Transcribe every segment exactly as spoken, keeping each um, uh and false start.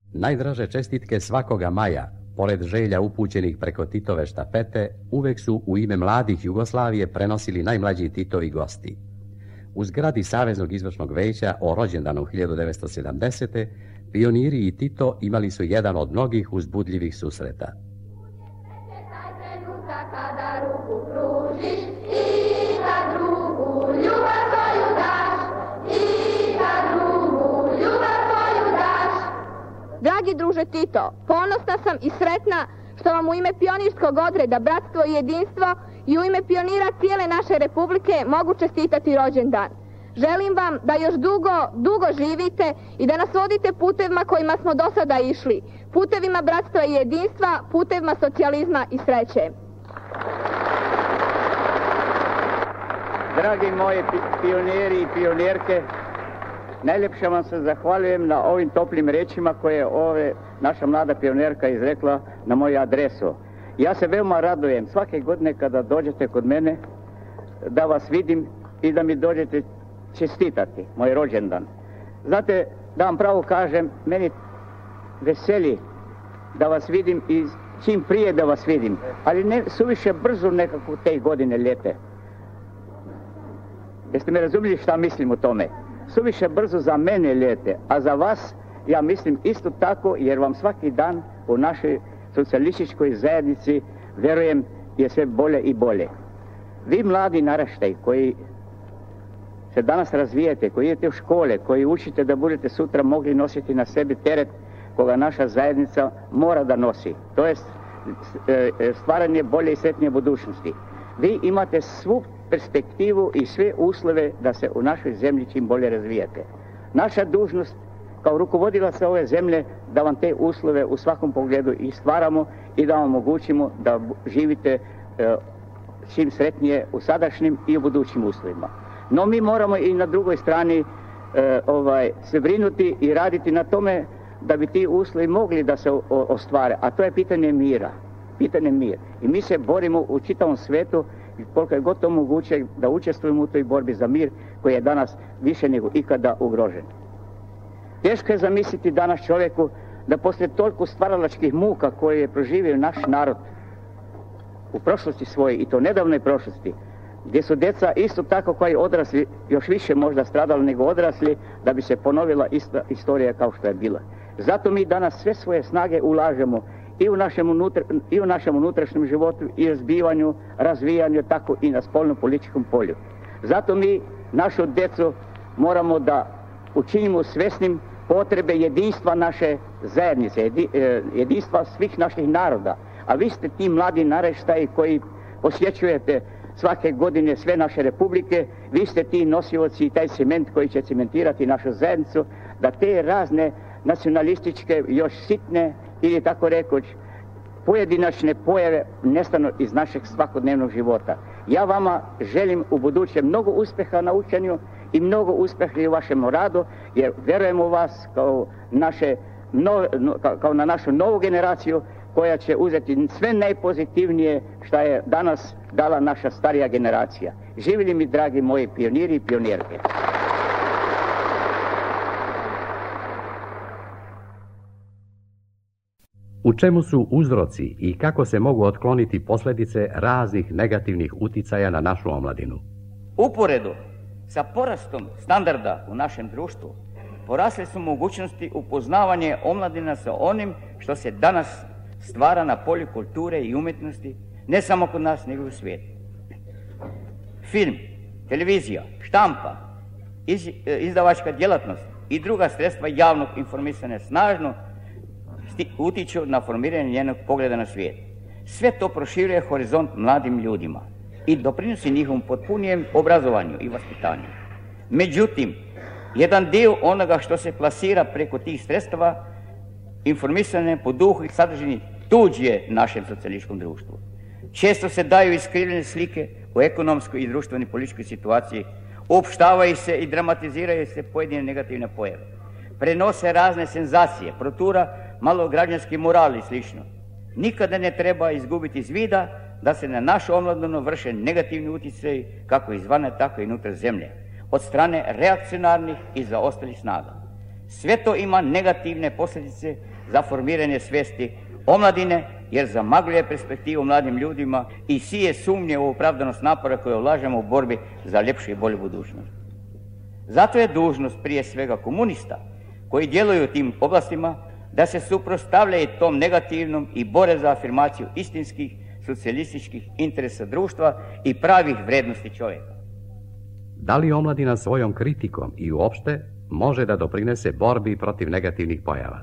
Najdraže čestitke svakoga maja, pored želja upućenih preko Titove štafete, uvek su u ime mladih Jugoslavije prenosili najmlađi Titovi gosti. U zgradi Saveznog izvršnog veća o rođendanu hiljadu devetsto sedamdesete. pioniri i Tito imali su jedan od mnogih uzbudljivih susreta. Dragi druže Tito, ponosna sam i sretna što vam u ime pionirskog odreda Bratstvo i jedinstvo i u ime pionira cijele naše republike mogu čestitati rođendan. Želim vam da još dugo, dugo živite i da nas vodite putevima kojima smo do sada išli. Putevima bratstva i jedinstva, putevima socijalizma i sreće. Dragi moji pioniri i pionirke, najljepše vam se zahvaljujem na ovim toplim rečima koje je ove naša mlada pionirka izrekla na moju adresu. Ja se veoma radujem svake godine kada dođete kod mene da vas vidim i da mi dođete čestitati moj rođendan. Znate, da vam pravo kažem, meni veseli da vas vidim i čim prije da vas vidim, ali ne suviše brzo nekako te godine ljete. Jeste me razumjeli šta mislim o tome? Suviše brzo za mene ljete, a za vas ja mislim isto tako, jer vam svaki dan u našoj socijalističkoj zajednici, vjerujem, je sve bolje i bolje. Vi mladi naraštaj koji se danas razvijete, koji idete u škole, koji učite da budete sutra mogli nositi na sebi teret koga naša zajednica mora da nosi. To je stvaranje bolje i sretnije budućnosti. Vi imate svu perspektivu i sve uslove da se u našoj zemlji čim bolje razvijete. Naša dužnost kao rukovodilaca ove zemlje da vam te uslove u svakom pogledu i stvaramo i da vam omogućimo da živite e, čim sretnije u sadašnjim i u budućim uslovima. No mi moramo i na drugoj strani e, ovaj, se brinuti i raditi na tome da bi ti uslovi mogli da se o, ostvare, a to je pitanje mira. Pitanje mira. I mi se borimo u čitavom svetu koliko je god to moguće da učestvujemo u toj borbi za mir koji je danas više nego ikada ugrožen. Teško je zamisliti danas čovjeku da poslije toliko stvaralačkih muka koje je proživio naš narod u prošlosti svoje, i to nedavnoj prošlosti, gdje su djeca isto tako kao i odrasli još više možda stradali nego odrasli, da bi se ponovila ista istorija kao što je bila. Zato mi danas sve svoje snage ulažemo i u našem, unutra, i u našem unutrašnjem životu i razbivanju, razvijanju, tako i na spoljno-političkom polju. Zato mi našu djecu moramo da učinimo svjesnim potrebe jedinstva naše zajednice, jedinstva svih naših naroda. A vi ste ti mladi naraštaji koji posjećujete svake godine sve naše republike, vi ste ti nosioci i taj cement koji će cementirati našu zajednicu, da te razne nacionalističke, još sitne ili tako rekoć pojedinačne pojave nestanu iz našeg svakodnevnog života. Ja vama želim u buduće mnogo uspjeha na učenju i mnogo uspjeha i u vašem radu, jer vjerujem u vas kao, naše, no, kao na našu novu generaciju koja će uzeti sve najpozitivnije što je danas dala naša starija generacija. Živjeli mi, dragi moji pioniri i pionirke. U čemu su uzroci i kako se mogu otkloniti posljedice raznih negativnih uticaja na našu omladinu? Uporedo sa porastom standarda u našem društvu porasle su mogućnosti upoznavanja omladina sa onim što se danas stvara na polju kulture i umjetnosti, ne samo kod nas nego i u svijetu. Film, televizija, štampa, iz, izdavačka djelatnost i druga sredstva javnog informisanja snažno utiču na formiranje njenog pogleda na svijet. Sve to proširuje horizont mladim ljudima i doprinosi njihovom potpunijem obrazovanju i vaspitanju. Međutim, jedan dio onoga što se plasira preko tih sredstava informisane po duhu i sadržini tuđ je našem socijalističkom društvu. Često se daju iskrivljene slike o ekonomskoj i društvenoj političkoj situaciji, opštavaju se i dramatiziraju se pojedine negativne pojave. Prenose razne senzacije, protura malo građanski moral i slično. Nikada ne treba izgubiti iz vida da se na našu omladinu vrše negativni utjecaj kako izvana, tako i unutar zemlje, od strane reakcionarnih i zaostalih snaga. Sve to ima negativne posljedice za formiranje svijesti omladine, jer zamagljuje perspektivu mladim ljudima i sije sumnje u opravdanost napora koje ulažemo u borbi za ljepšu i bolju budućnost. Zato je dužnost prije svega komunista koji djeluju u tim oblastima da se suprotstavljaju tom negativnom i bore za afirmaciju istinskih socijalističkih interesa društva i pravih vrijednosti čovjeka. Da li omladina svojom kritikom i uopšte može da doprinese borbi protiv negativnih pojava?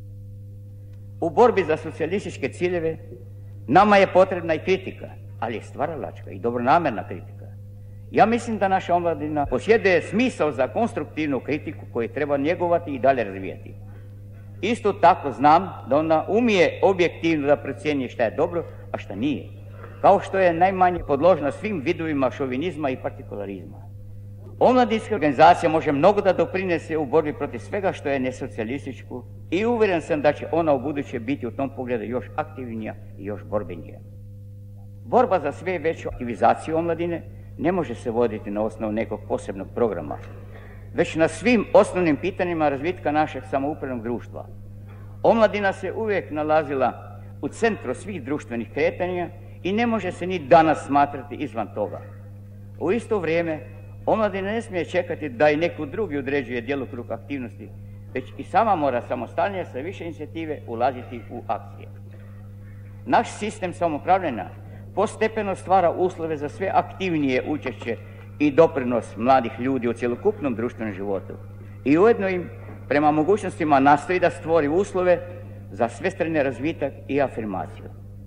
U borbi za socijalističke ciljeve nama je potrebna i kritika, ali je stvaralačka i dobronamjerna kritika. Ja mislim da naša omladina posjeduje smisao za konstruktivnu kritiku koju treba njegovati i dalje razvijati. Isto tako znam da ona umije objektivno da procjenjuje šta je dobro, a šta nije. Kao što je najmanje podložna svim vidovima šovinizma i partikularizma. Omladinska organizacija može mnogo da doprinese u borbi protiv svega što je nesocijalističko i uvjeren sam da će ona u buduće biti u tom pogledu još aktivnija i još borbenija. Borba za sve veću aktivizaciju omladine ne može se voditi na osnovu nekog posebnog programa, već na svim osnovnim pitanjima razvitka našeg samoupravnog društva. Omladina se uvijek nalazila u centru svih društvenih kretanja i ne može se ni danas smatrati izvan toga. U isto vrijeme, omladina ne smije čekati da i neko drugi određuje djelokrug aktivnosti, već i sama mora samostalnije sa više inicijative ulaziti u akcije. Naš sistem samoupravljanja postepeno stvara uslove za sve aktivnije učešće i doprinos mladih ljudi u cjelokupnom društvenom životu i ujedno im prema mogućnostima nastoji da stvori uslove za svestrani razvitak i afirmaciju.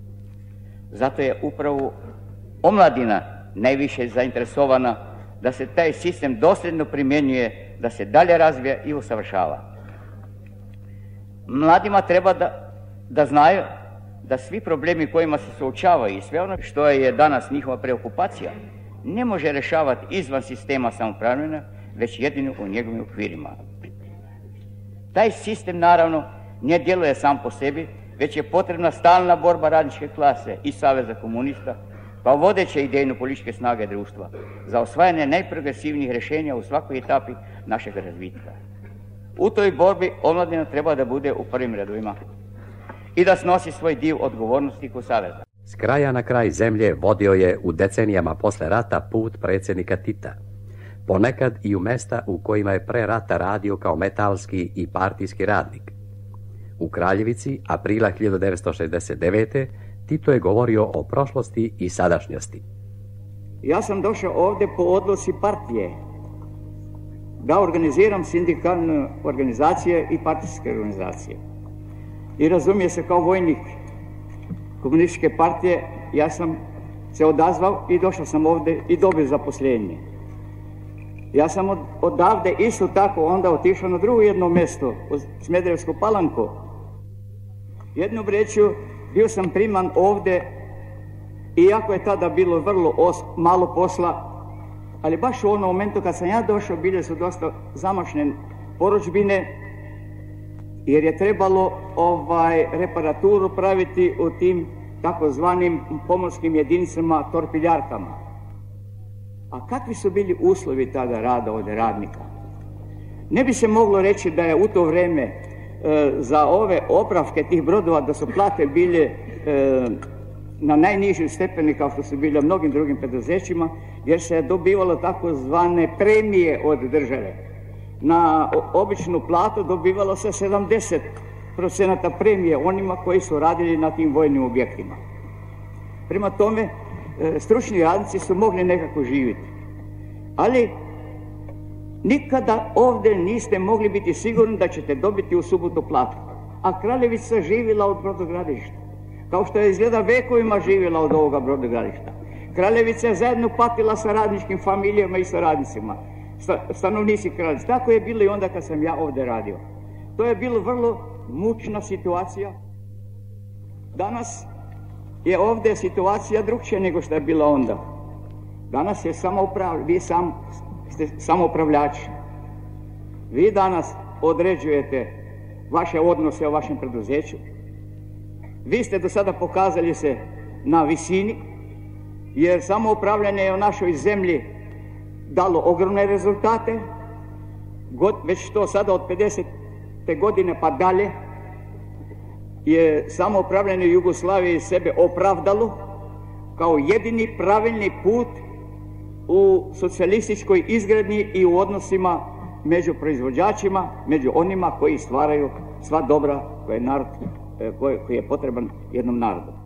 Zato je upravo omladina najviše zainteresovana da se taj sistem dosljedno primjenjuje, da se dalje razvija i usavršava. Mladima treba da, da znaju da svi problemi kojima se suočavaju i sve ono što je danas njihova preokupacija ne može rješavati izvan sistema samoupravljanja, već jedino u njegovim okvirima. Taj sistem naravno ne djeluje sam po sebi, već je potrebna stalna borba radničke klase i Saveza komunista kao vodeće idejno političke snage društva za osvajanje najprogresivnijih rješenja u svakoj etapi našeg razvitka. U toj borbi omladina treba da bude u prvim redovima i da snosi svoj dio odgovornosti kod Saveza. S kraja na kraj zemlje vodio je u decenijama posle rata put predsjednika Tita, ponekad i u mesta u kojima je pre rata radio kao metalski i partijski radnik. U Kraljevici, aprila hiljadu devetsto šezdeset devete. Tito je govorio o prošlosti i sadašnjosti. Ja sam došao ovdje po odluci partije da organiziram sindikalne organizacije i partijske organizacije. I razumije se, kao vojnik komunističke partije, ja sam se odazvao i došao sam ovdje i dobio zaposlenje. Ja sam od, odavde isto tako onda otišao na drugo jedno mjesto, u Smederevsku Palanku. Jednom rečju, bio sam priman ovdje, iako je tada bilo vrlo os, malo posla, ali baš u onom momentu kad sam ja došao, bile su dosta zamašne porudžbine, jer je trebalo ovaj, reparaturu praviti u tim takozvanim pomorskim jedinicama, torpiljarkama. A kakvi su bili uslovi tada rada ovdje radnika? Ne bi se moglo reći da je u to vrijeme e, za ove opravke tih brodova da su plate bile e, na najnižim stepeni kao što su bile u mnogim drugim preduzećima, jer se je dobivalo takozvane premije od države. Na običnu platu dobivalo se sedamdeset procenata premije onima koji su radili na tim vojnim objektima. Prema tome, stručni radnici su mogli nekako živjeti. Ali nikada ovdje niste mogli biti sigurni da ćete dobiti u subotu platu. A Kraljevica živjela od brodogradilišta, kao što je izgleda vekovima živjela od ovoga brodogradilišta. Kraljevica je zajedno patila sa radničkim familijama i sa radnicima, stanovnici Kraljevice. Tako je bilo i onda kad sam ja ovdje radio. To je bilo vrlo mučna situacija. Danas je ovdje situacija drugčija nego što je bila onda. Danas je samoupravljač, vi sam, ste samoupravljači. Vi danas određujete vaše odnose u vašem preduzeću. Vi ste do sada pokazali se na visini, jer samoupravljanje je u našoj zemlji dalo ogromne rezultate. God, već to sada od pedeset te godine pa dalje je samoupravljanje Jugoslavije sebe opravdalo kao jedini pravilni put u socijalističkoj izgradnji i u odnosima među proizvođačima, među onima koji stvaraju sva dobra koje je, narod, koji je potreban jednom narodu.